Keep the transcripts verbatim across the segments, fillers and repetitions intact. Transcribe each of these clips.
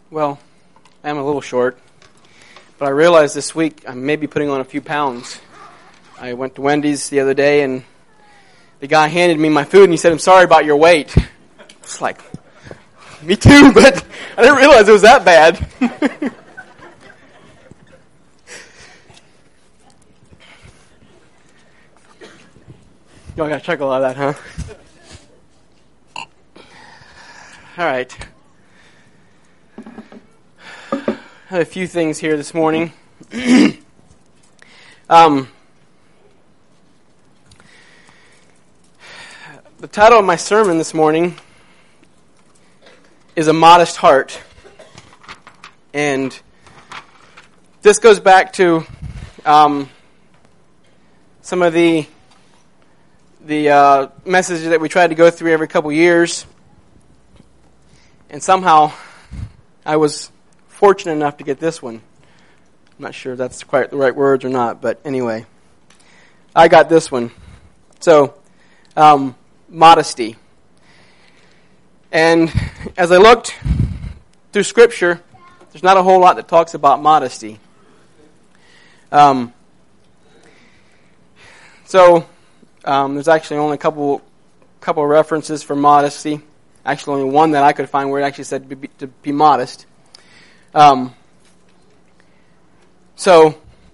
Well, I am a little short, but I realized this week I may be putting on a few pounds. I went to Wendy's the other day, and the guy handed me my food, and he said, "I'm sorry about your weight." It's like, me too, but I didn't realize it was that bad. Y'all got a chuckle out of that, huh? All right. I have a few things here this morning. um, the title of my sermon this morning is A Modest Heart. And this goes back to um, some of the the uh, messages that we tried to go through every couple years. And somehow I was fortunate enough to get this one. I'm not sure if that's quite the right words or not, but anyway, I got this one. So, um, modesty. And as I looked through Scripture, there's not a whole lot that talks about modesty. Um, so, um, there's actually only a couple couple of references for modesty. Actually, only one that I could find where it actually said to be, to be modest. Um, so,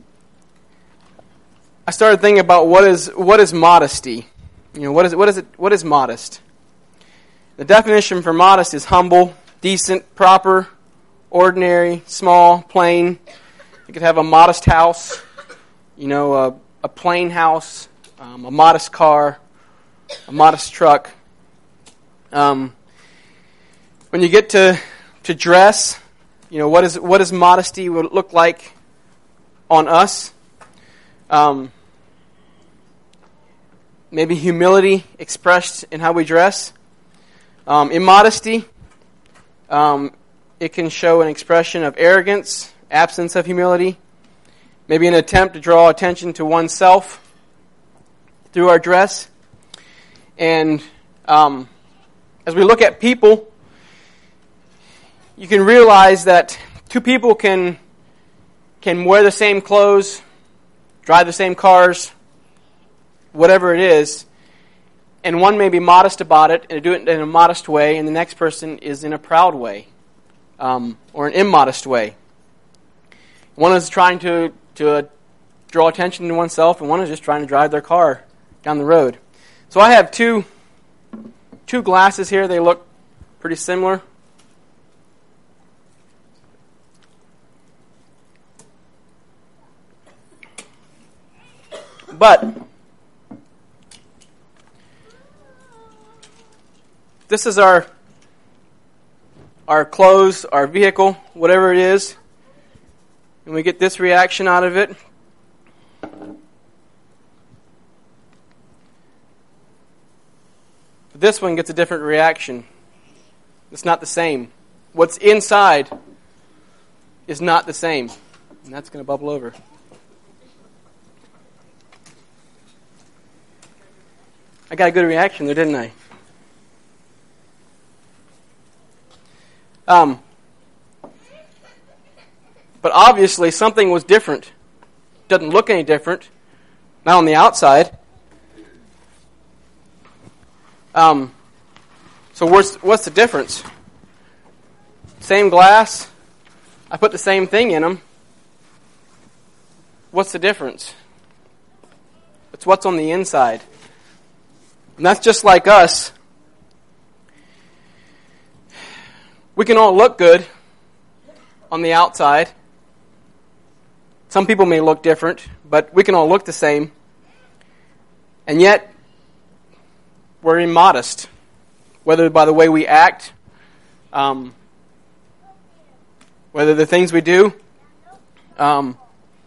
I started thinking about what is what is modesty. You know, what is what is it? What is modest? The definition for modest is humble, decent, proper, ordinary, small, plain. You could have a modest house, you know, a, a plain house, um, a modest car, a modest truck. Um, when you get to to dress, you know, what is what does modesty would look like on us? Um, maybe humility expressed in how we dress. Um, immodesty, um, it can show an expression of arrogance, absence of humility, maybe an attempt to draw attention to oneself through our dress. And um, as we look at people, you can realize that two people can can wear the same clothes, drive the same cars, whatever it is, and one may be modest about it and do it in a modest way, and the next person is in a proud way, um, or an immodest way. One is trying to to uh, draw attention to oneself, and one is just trying to drive their car down the road. So I have two two glasses here. They look pretty similar. But this is our our clothes, our vehicle, whatever it is, and we get this reaction out of it. But this one gets a different reaction. It's not the same. What's inside is not the same. And that's going to bubble over. I got a good reaction there, didn't I? Um, but obviously something was different. Doesn't look any different. Not on the outside. Um, so what's what's the difference? Same glass. I put the same thing in them. What's the difference? It's what's on the inside. And that's just like us. We can all look good on the outside. Some people may look different, but we can all look the same. And yet, we're immodest. Whether by the way we act, um, whether the things we do. Um,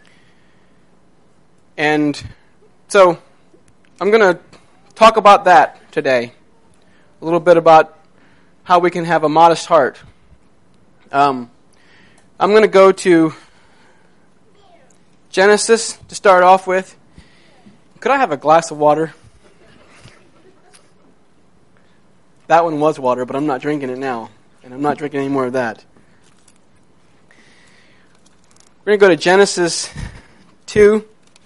and so, I'm going to talk about that today. A little bit about how we can have a modest heart. Um, I'm going to go to Genesis to start off with. Could I have a glass of water? That one was water, but I'm not drinking it now. And I'm not drinking any more of that. We're going to go to Genesis two.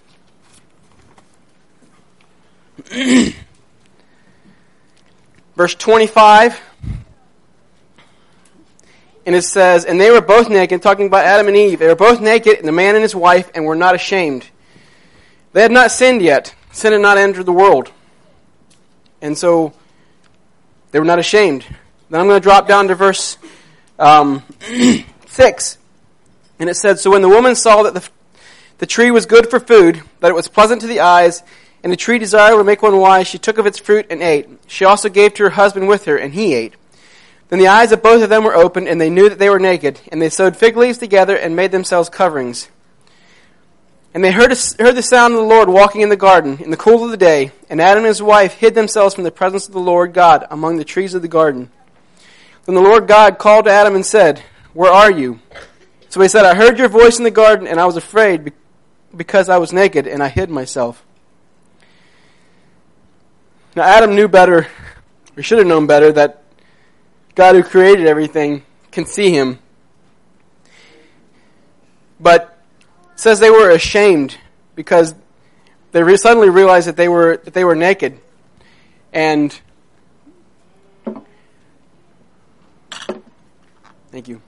Verse twenty-five. And it says, and they were both naked, talking about Adam and Eve. They were both naked, and the man and his wife, and were not ashamed. They had not sinned yet. Sin had not entered the world. And so, they were not ashamed. Then I'm going to drop down to verse um, six. And it said, so when the woman saw that the, the tree was good for food, that it was pleasant to the eyes, and the tree desired to make one wise, she took of its fruit and ate. She also gave to her husband with her, and he ate. Then the eyes of both of them were opened, and they knew that they were naked, and they sewed fig leaves together and made themselves coverings. And they heard, a, heard the sound of the Lord walking in the garden in the cool of the day, and Adam and his wife hid themselves from the presence of the Lord God among the trees of the garden. Then the Lord God called to Adam and said, where are you? So he said, I heard your voice in the garden, and I was afraid because I was naked, and I hid myself. Now Adam knew better, or should have known better, that God who created everything can see him. But it says they were ashamed because they re- suddenly realized that they were that they were naked. And thank you.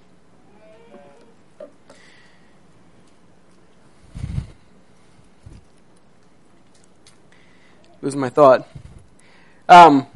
Losing my thought. Um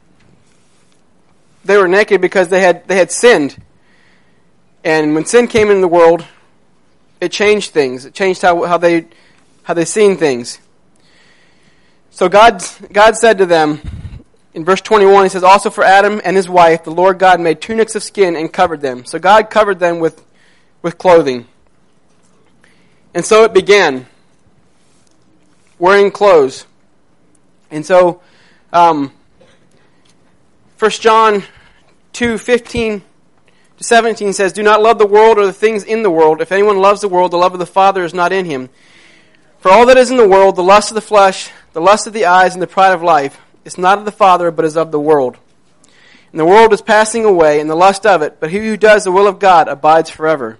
They were naked because they had they had sinned. And when sin came into the world, it changed things. It changed how, how they how they seen things. So God God said to them in verse twenty-one, he says, also for Adam and his wife, the Lord God made tunics of skin and covered them. So God covered them with, with clothing. And so it began. Wearing clothes. And so um First John two fifteen to seventeen says, do not love the world or the things in the world. If anyone loves the world, the love of the Father is not in him. For all that is in the world, the lust of the flesh, the lust of the eyes, and the pride of life, is not of the Father, but is of the world. And the world is passing away, and the lust of it, but he who does the will of God abides forever.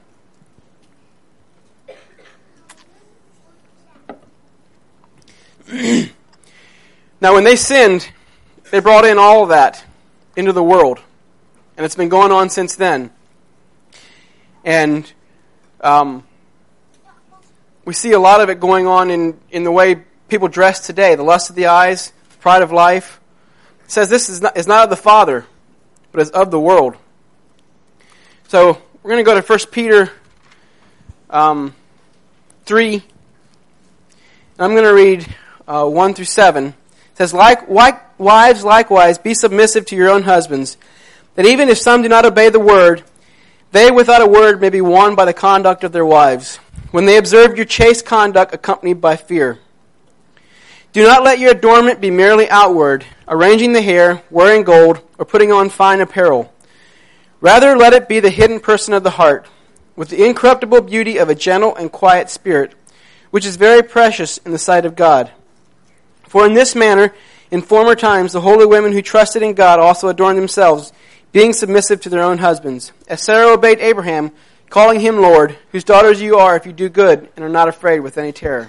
Now when they sinned, they brought in all of that into the world. And it's been going on since then. And um, we see a lot of it going on in, in the way people dress today. The lust of the eyes, the pride of life. It says this is not, is not of the Father, but is of the world. So we're going to go to First Peter um, three. And I'm going to read uh, one through seven. It says, like, like, wives likewise, be submissive to your own husbands, that even if some do not obey the word, they without a word may be won by the conduct of their wives, when they observe your chaste conduct accompanied by fear. Do not let your adornment be merely outward, arranging the hair, wearing gold, or putting on fine apparel. Rather let it be the hidden person of the heart, with the incorruptible beauty of a gentle and quiet spirit, which is very precious in the sight of God. For in this manner, in former times, the holy women who trusted in God also adorned themselves, being submissive to their own husbands. As Sarah obeyed Abraham, calling him Lord, whose daughters you are if you do good and are not afraid with any terror.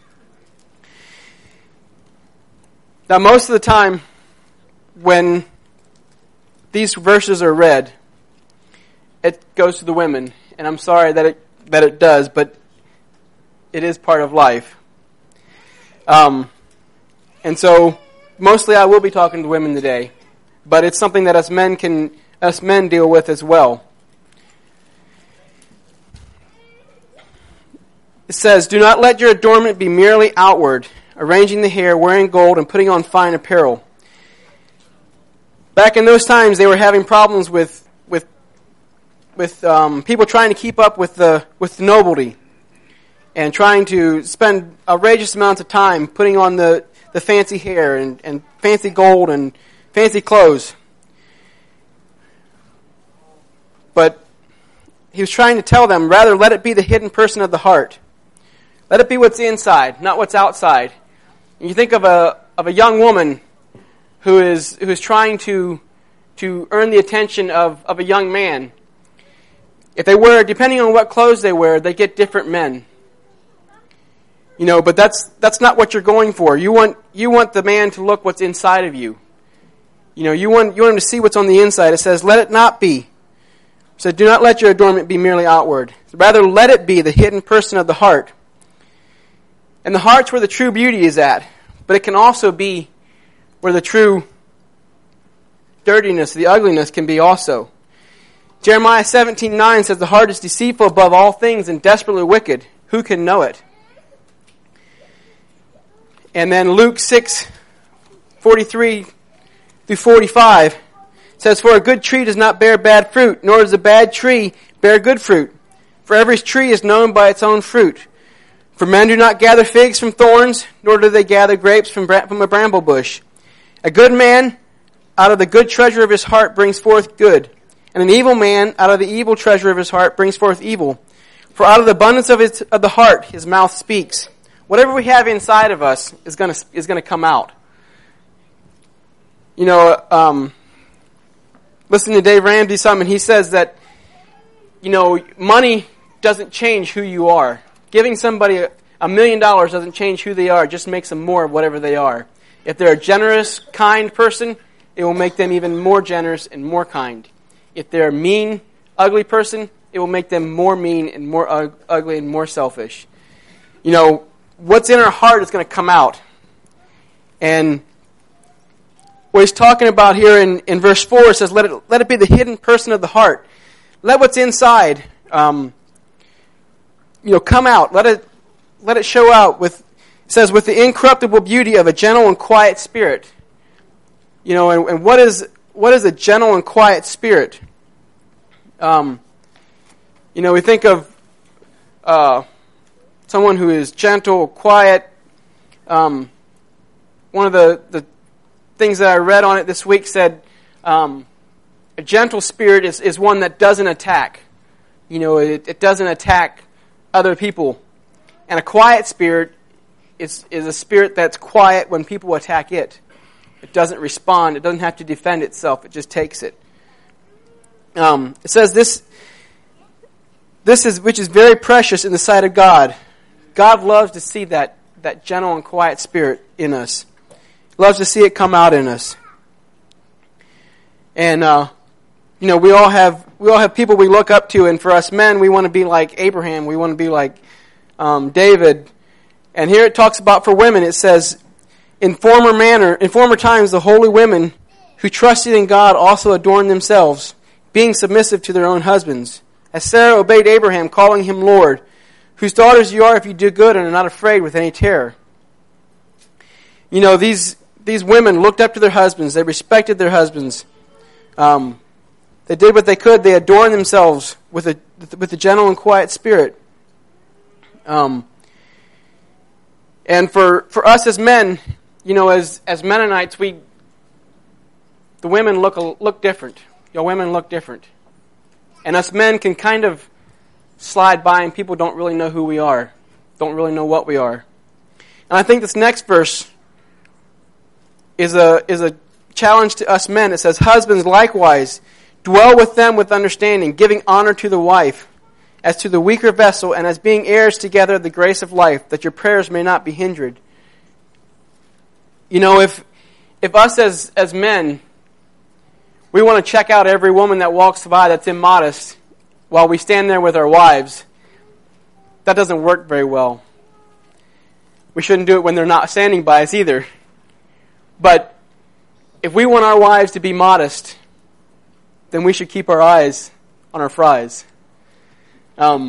Now, most of the time, when these verses are read, it goes to the women. And I'm sorry that it that it does, but it is part of life. Um, and so, mostly I will be talking to women today. But it's something that us men can, us men deal with as well. It says, do not let your adornment be merely outward, arranging the hair, wearing gold, and putting on fine apparel. Back in those times, they were having problems with with with um, people trying to keep up with the with the nobility, and trying to spend outrageous amounts of time putting on the, the fancy hair and, and fancy gold and fancy clothes. But he was trying to tell them, rather let it be the hidden person of the heart. Let it be what's inside, not what's outside. And you think of a of a young woman who is who is trying to to earn the attention of, of a young man. If they wear, depending on what clothes they wear, they get different men. You know, but that's that's not what you're going for. You want you want the man to look what's inside of you. You know, you want you want him to see what's on the inside. It says, "Let it not be." It says, "Do not let your adornment be merely outward. Rather, let it be the hidden person of the heart." And the heart's where the true beauty is at, but it can also be where the true dirtiness, the ugliness can be also. Jeremiah seventeen nine says, "The heart is deceitful above all things and desperately wicked. Who can know it?" And then Luke six forty-three through forty-five says, "For a good tree does not bear bad fruit, nor does a bad tree bear good fruit. For every tree is known by its own fruit. For men do not gather figs from thorns, nor do they gather grapes from, bra- from a bramble bush. A good man out of the good treasure of his heart brings forth good, and an evil man out of the evil treasure of his heart brings forth evil. For out of the abundance of, his, of the heart his mouth speaks." Whatever we have inside of us is going to is going to come out. You know, um, listen to Dave Ramsey Simon. He says that, you know, money doesn't change who you are. Giving somebody a, a million dollars doesn't change who they are. It just makes them more of whatever they are. If they're a generous, kind person, it will make them even more generous and more kind. If they're a mean, ugly person, it will make them more mean and more uh, ugly and more selfish. You know, what's in our heart is going to come out. And what he's talking about here in, in verse four says, let it, let it be the hidden person of the heart. Let what's inside, um, you know, come out. Let it, let it show out with, it says, with the incorruptible beauty of a gentle and quiet spirit. You know, and, and what is, what is a gentle and quiet spirit? Um, you know, we think of, uh, someone who is gentle, quiet. Um, one of the, the things that I read on it this week said um, a gentle spirit is, is one that doesn't attack. You know, it, it doesn't attack other people. And a quiet spirit is, is a spirit that's quiet when people attack it. It doesn't respond. It doesn't have to defend itself. It just takes it. Um, it says this, this is which is very precious in the sight of God. God loves to see that, that gentle and quiet spirit in us. He loves to see it come out in us. And uh, you know, we all have we all have people we look up to, and for us men, we want to be like Abraham. We want to be like um, David. And here it talks about for women. It says, in former manner, in former times, the holy women who trusted in God also adorned themselves, being submissive to their own husbands. As Sarah obeyed Abraham, calling him Lord, whose daughters you are if you do good and are not afraid with any terror. You know, these these women looked up to their husbands. They respected their husbands. Um, they did what they could. They adorned themselves with a with a gentle and quiet spirit. Um, and for, for us as men, you know, as as Mennonites, we the women look look different. Your women look different, and us men can kind of slide by and people don't really know who we are, don't really know what we are. And I think this next verse is a is a challenge to us men. It says, husbands likewise dwell with them with understanding, giving honor to the wife as to the weaker vessel, and as being heirs together of the grace of life, that your prayers may not be hindered. You know, if if us as as men, we want to check out every woman that walks by that's immodest while we stand there with our wives, that doesn't work very well. We shouldn't do it when they're not standing by us either. But if we want our wives to be modest, then we should keep our eyes on our fries. Um,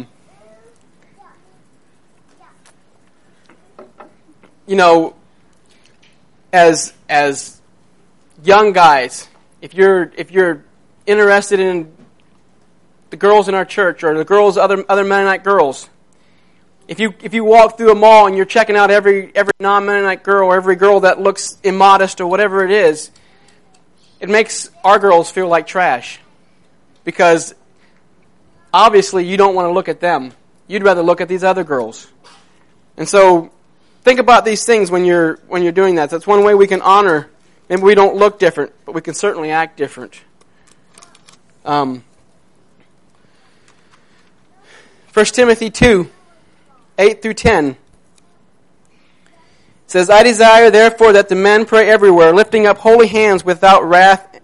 you know, as as young guys, if you're if you're interested in the girls in our church or the girls, other other Mennonite girls, if you if you walk through a mall and you're checking out every every non-Mennonite girl or every girl that looks immodest or whatever it is, it makes our girls feel like trash, because obviously you don't want to look at them. You'd rather look at these other girls. And so think about these things when you're when you're doing that. That's one way we can honor. Maybe we don't look different, but we can certainly act different. Um. First Timothy two, eight through ten. It says, I desire therefore that the men pray everywhere, lifting up holy hands without wrath.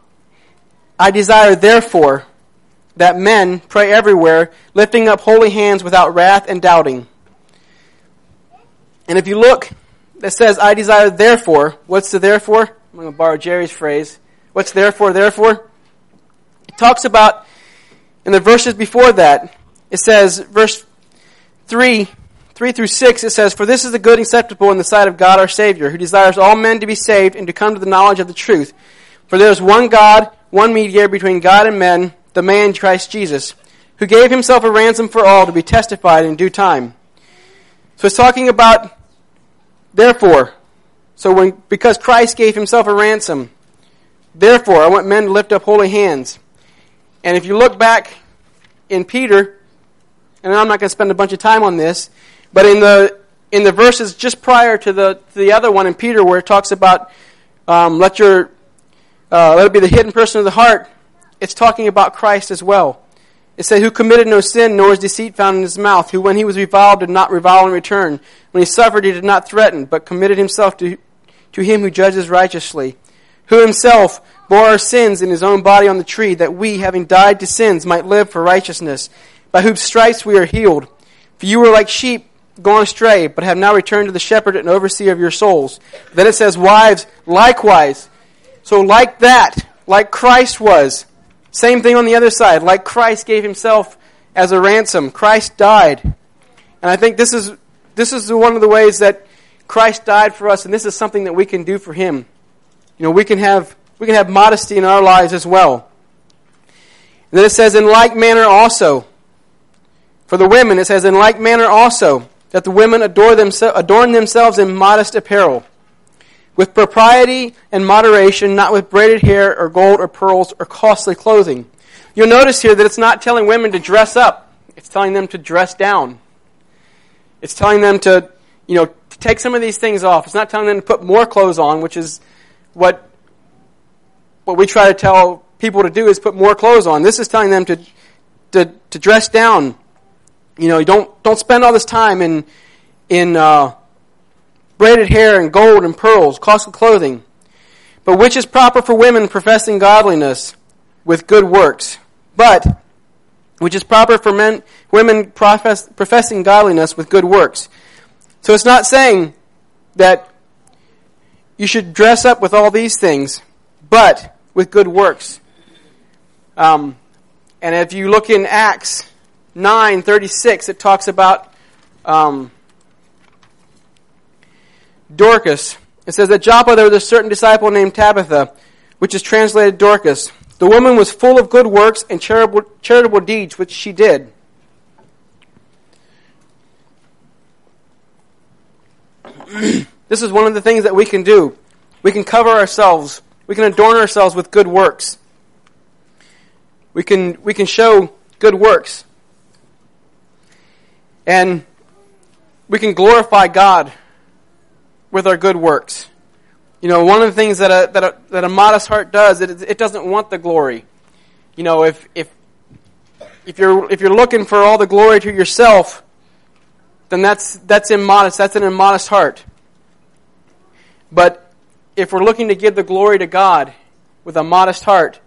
I desire therefore that men pray everywhere, lifting up holy hands without wrath and doubting. And if you look, it says, I desire therefore. What's the therefore? I'm going to borrow Jerry's phrase. What's therefore, therefore? It talks about, in the verses before that, it says, verse three, three through six, it says, For this is the good and acceptable in the sight of God our Savior, who desires all men to be saved and to come to the knowledge of the truth. For there is one God, one mediator between God and men, the man Christ Jesus, who gave himself a ransom for all to be testified in due time. So it's talking about, therefore, so when because Christ gave himself a ransom, therefore I want men to lift up holy hands. And if you look back in Peter, and I'm not going to spend a bunch of time on this, but in the in the verses just prior to the to the other one in Peter, where it talks about um, let your uh, let it be the hidden person of the heart, it's talking about Christ as well. It said, who committed no sin, nor is deceit found in his mouth, who when he was reviled did not revile in return. When he suffered, he did not threaten, but committed himself to, to him who judges righteously, who himself bore our sins in his own body on the tree, that we, having died to sins, might live for righteousness, by whose stripes we are healed. For you were like sheep gone astray, but have now returned to the shepherd and overseer of your souls. Then it says, wives, likewise. So like that, like Christ was, same thing on the other side. Like Christ gave himself as a ransom. Christ died. And I think this is this is one of the ways that Christ died for us, and this is something that we can do for him. You know, we can have we can have modesty in our lives as well. And then it says, in like manner also, for the women, it says, in like manner also, that the women adore themse- adorn themselves in modest apparel, with propriety and moderation, not with braided hair or gold or pearls or costly clothing. You'll notice here that it's not telling women to dress up. It's telling them to dress down. It's telling them to, you know, to take some of these things off. It's not telling them to put more clothes on, which is what, what we try to tell people to do, is put more clothes on. This is telling them to, to, to dress down. You know, you don't, don't spend all this time in, in, uh, braided hair and gold and pearls, costly clothing, but which is proper for women professing godliness with good works, but which is proper for men, women profess, professing godliness with good works. So it's not saying that you should dress up with all these things, but with good works. Um, and if you look in Acts nine thirty-six, it talks about um, Dorcas. It says, at Joppa there was a certain disciple named Tabitha, which is translated Dorcas. The woman was full of good works and charitable, charitable deeds, which she did. This is one of the things that we can do. We can cover ourselves. We can adorn ourselves with good works. We can, we can show good works. And we can glorify God with our good works. You know, one of the things that a that a, that a modest heart does, it it doesn't want the glory. You know, if if if you're if you're looking for all the glory to yourself, then that's that's immodest. That's an immodest heart. But if we're looking to give the glory to God with a modest heart,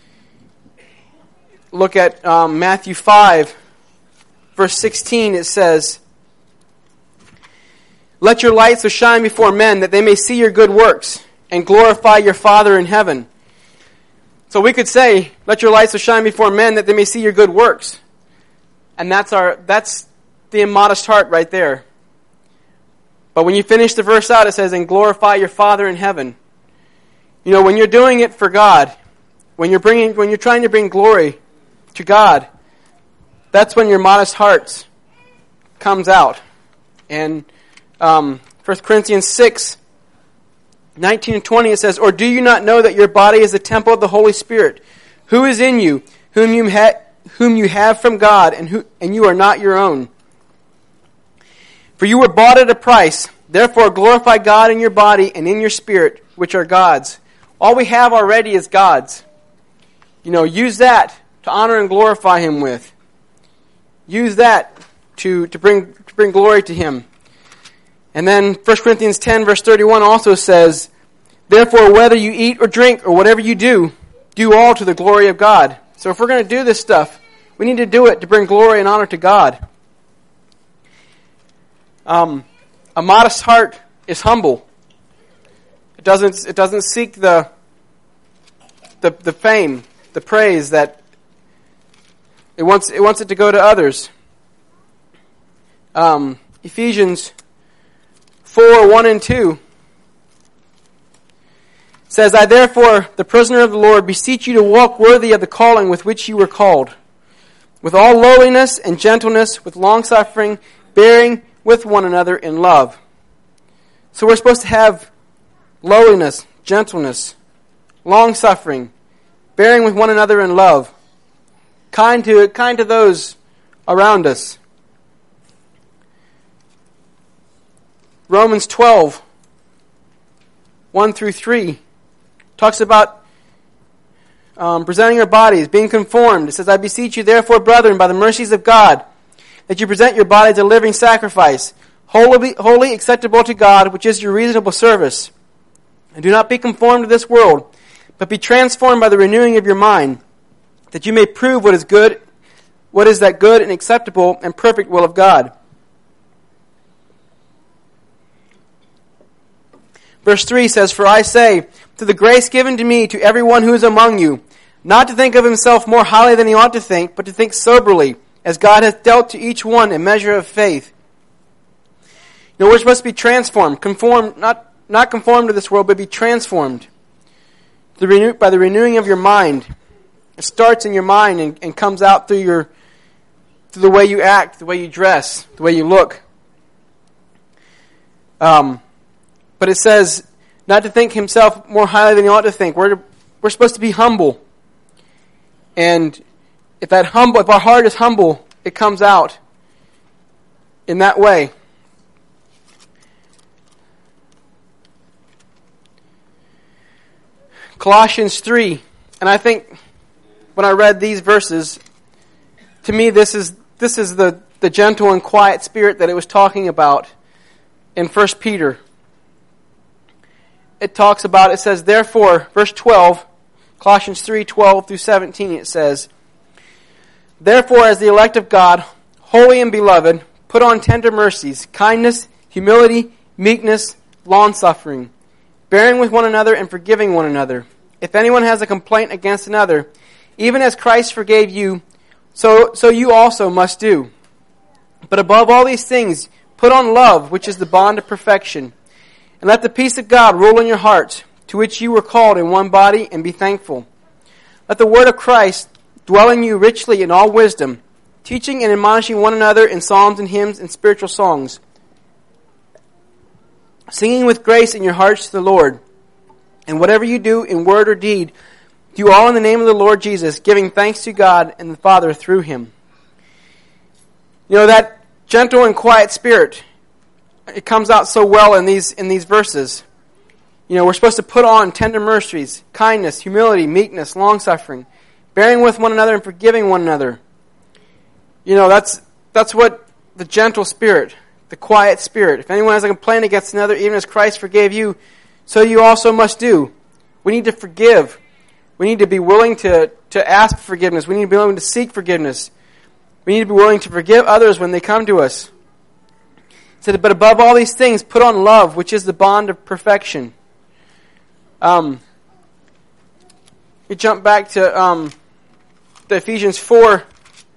look at um, Matthew five, verse sixteen. It says, let your light so shine before men that they may see your good works and glorify your Father in heaven. So we could say, let your light so shine before men that they may see your good works. And that's our that's the immodest heart right there. But when you finish the verse out, it says, and glorify your Father in heaven. You know, when you're doing it for God, when you're bringing when you're trying to bring glory to God, that's when your modest heart comes out. And Um, First Corinthians six, nineteen and twenty, it says, or do you not know that your body is the temple of the Holy Spirit, who is in you, whom you, ha- whom you have from God, and, who, and you are not your own? For you were bought at a price. Therefore glorify God in your body and in your spirit, which are God's. All we have already is God's. You know, use that to honor and glorify Him with. use that to, to bring to bring glory to Him. And then First Corinthians ten, verse thirty-one also says, therefore, whether you eat or drink or whatever you do, do all to the glory of God. So if we're going to do this stuff, we need to do it to bring glory and honor to God. Um, a modest heart is humble. It doesn't. It doesn't seek the the the fame, the praise that it wants. It wants it to go to others. Um, Ephesians four, one and two says, I therefore, the prisoner of the Lord, beseech you to walk worthy of the calling with which you were called, with all lowliness and gentleness, with long-suffering, bearing with one another in love. So we're supposed to have lowliness, gentleness, long-suffering, bearing with one another in love, kind to kind to those around us. Romans twelve, one through three, talks about um, presenting your bodies, being conformed. It says, I beseech you therefore, brethren, by the mercies of God, that you present your bodies a living sacrifice, holy, holy, acceptable to God, which is your reasonable service. And do not be conformed to this world, but be transformed by the renewing of your mind, that you may prove what is good, what is that good and acceptable and perfect will of God. Verse three says, for I say, to the grace given to me, to everyone who is among you, not to think of himself more highly than he ought to think, but to think soberly, as God hath dealt to each one a measure of faith. You know, we're supposed to be transformed, conformed, not, not conformed to this world, but be transformed the renew, by the renewing of your mind. It starts in your mind and, and comes out through your through the way you act, the way you dress, the way you look. Um, but it says not to think himself more highly than he ought to think. We're to, we're supposed to be humble, and if that humble, if our heart is humble, it comes out in that way. Colossians three, and I think when I read these verses, to me this is this is the, the gentle and quiet spirit that it was talking about in First Peter. It talks about, it says, therefore, verse twelve, Colossians three, twelve through seventeen, it says, therefore, as the elect of God, holy and beloved, put on tender mercies, kindness, humility, meekness, long-suffering, bearing with one another and forgiving one another. If anyone has a complaint against another, even as Christ forgave you, so, so you also must do. But above all these things, put on love, which is the bond of perfection. And let the peace of God rule in your hearts, to which you were called in one body, and be thankful. Let the word of Christ dwell in you richly in all wisdom, teaching and admonishing one another in psalms and hymns and spiritual songs, singing with grace in your hearts to the Lord. And whatever you do in word or deed, do all in the name of the Lord Jesus, giving thanks to God and the Father through Him. You know, that gentle and quiet spirit, it comes out so well in these in these verses. You know, we're supposed to put on tender mercies, kindness, humility, meekness, long-suffering, bearing with one another and forgiving one another. You know, that's that's what the gentle spirit, the quiet spirit. If anyone has a complaint against another, even as Christ forgave you, so you also must do. We need to forgive. We need to be willing to, to ask for forgiveness. We need to be willing to seek forgiveness. We need to be willing to forgive others when they come to us. It said, but above all these things, put on love, which is the bond of perfection. Um, we jump back to um, the Ephesians four.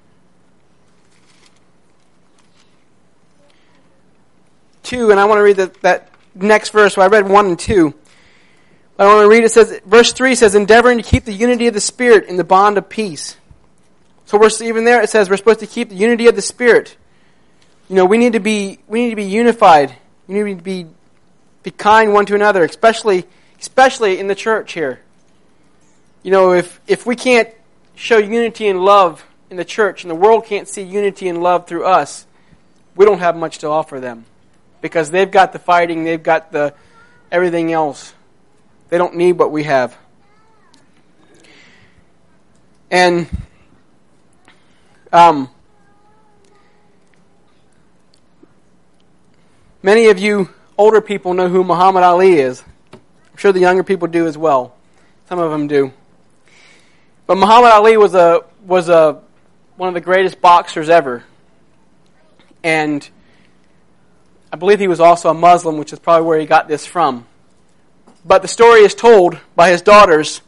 two, and I want to read the, that next verse. So I read one and two. I want to read, it says, verse three says, endeavoring to keep the unity of the Spirit in the bond of peace. So we're even there, it says we're supposed to keep the unity of the Spirit. You know, we need to be we need to be unified. We need to be be kind one to another, especially especially in the church here. You know, if if we can't show unity and love in the church, and the world can't see unity and love through us, we don't have much to offer them, because they've got the fighting, they've got the everything else. They don't need what we have. And um, Many of you older people know who Muhammad Ali is. I'm sure the younger people do as well. Some of them do. But Muhammad Ali was a was a one of the greatest boxers ever. And I believe he was also a Muslim, which is probably where he got this from. But the story is told by his daughters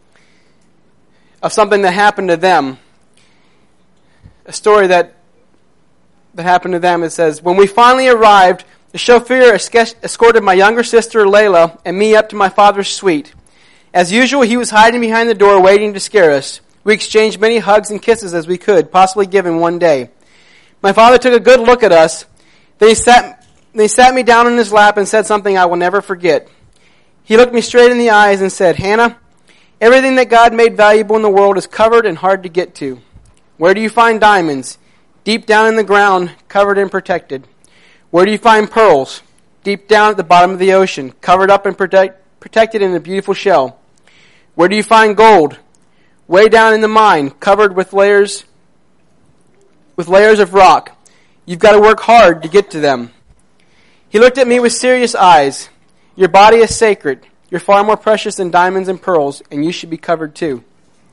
of something that happened to them. A story that that happened to them. It says, when we finally arrived, the chauffeur escorted my younger sister Layla and me up to my father's suite. As usual, he was hiding behind the door waiting to scare us. We exchanged many hugs and kisses as we could, possibly give in one day. My father took a good look at us. Then he sat, then he sat me down in his lap and said something I will never forget. He looked me straight in the eyes and said, Hannah, everything that God made valuable in the world is covered and hard to get to. Where do you find diamonds? Deep down in the ground, covered and protected. Where do you find pearls? Deep down at the bottom of the ocean, covered up and protect, protected in a beautiful shell. Where do you find gold? Way down in the mine, covered with layers with layers of rock. You've got to work hard to get to them. He looked at me with serious eyes. Your body is sacred. You're far more precious than diamonds and pearls, and you should be covered too.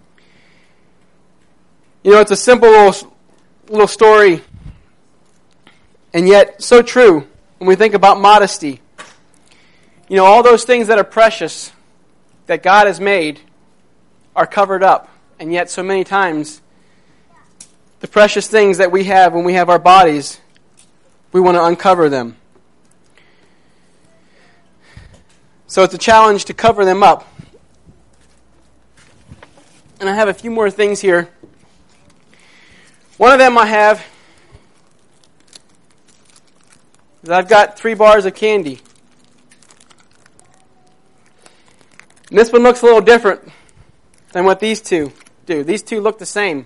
You know, it's a simple little, little story, and yet so true when we think about modesty. You know, all those things that are precious that God has made are covered up. And yet so many times, the precious things that we have when we have our bodies, we want to uncover them. So it's a challenge to cover them up. And I have a few more things here. One of them I have is I've got three bars of candy. And this one looks a little different than what these two do. These two look the same.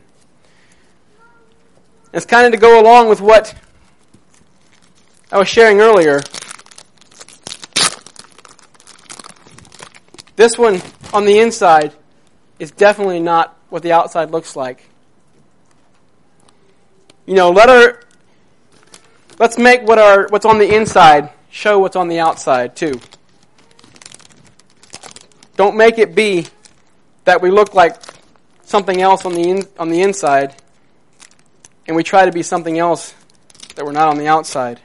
It's kind of to go along with what I was sharing earlier. This one on the inside is definitely not what the outside looks like. You know, let our let's make what our what's on the inside show what's on the outside too. Don't make it be that we look like something else on the in, on the inside, and we try to be something else that we're not on the outside.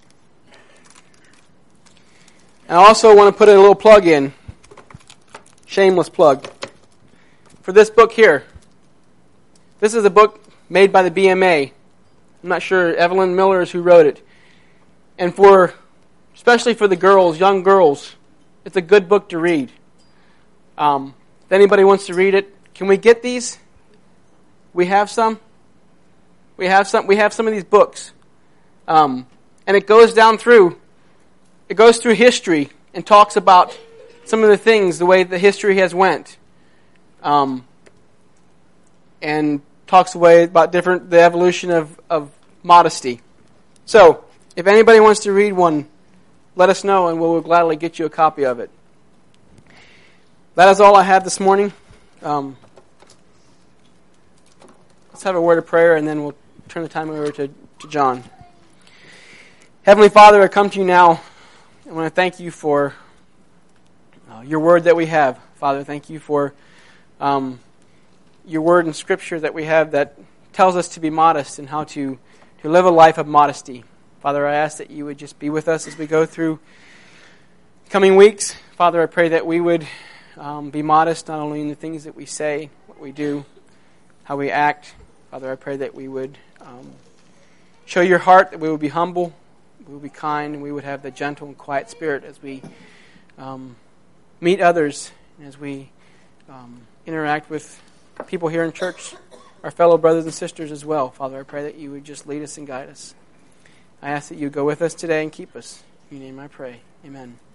And I also want to put a little plug in, shameless plug, for this book here. This is a book made by the B M A. I'm not sure, Evelyn Miller is who wrote it. And for, especially for the girls, young girls, it's a good book to read. Um, if anybody wants to read it, can we get these? We have some. We have some. We have some of these books, um, and it goes down through. It goes through history and talks about some of the things, the way the history has went, um, and talks away about different the evolution of, of modesty. So, if anybody wants to read one, let us know, and we will gladly get you a copy of it. That is all I have this morning. Um, let's have a word of prayer, and then we'll turn the time over to, to John. Heavenly Father, I come to you now. I want to thank you for uh, your word that we have. Father, thank you for um, your word in Scripture that we have that tells us to be modest and how to, to live a life of modesty. Father, I ask that you would just be with us as we go through coming weeks. Father, I pray that we would Um, be modest not only in the things that we say, what we do, how we act. Father, I pray that we would um, show your heart, that we would be humble, we would be kind, and we would have the gentle and quiet spirit as we um, meet others, and as we um, interact with people here in church, our fellow brothers and sisters as well. Father, I pray that you would just lead us and guide us. I ask that you go with us today and keep us. In your name I pray. Amen.